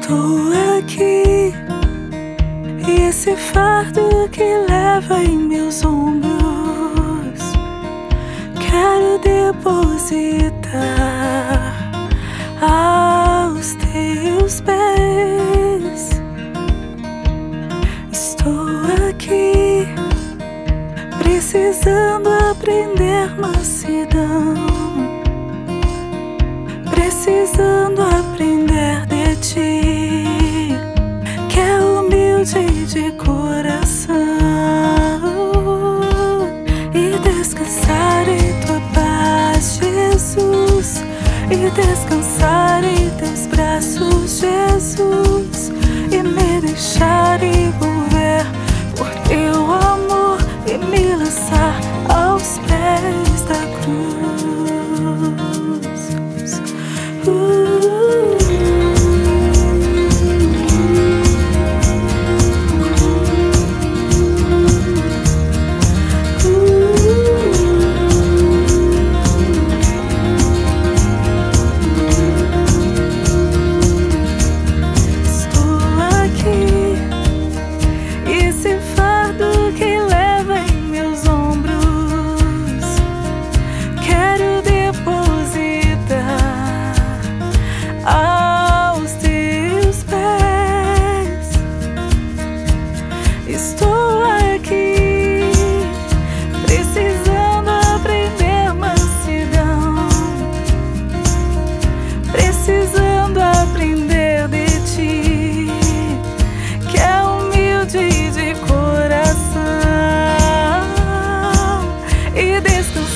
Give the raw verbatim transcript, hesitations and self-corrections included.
Estou aqui, e esse fardo que leva em meus ombros quero depositar aos teus pés. Estou aqui, precisando aprender mansidão, precisando aprender de ti, que é humilde de coração, e descansar em tua paz, Jesus, e descansar em teus braços, Jesus, e me deixar envolver por teu amor e me lançar aos pés da cruz. uh. Estou aqui, precisando aprender mansidão, precisando aprender de ti, que é humilde de coração, e descansar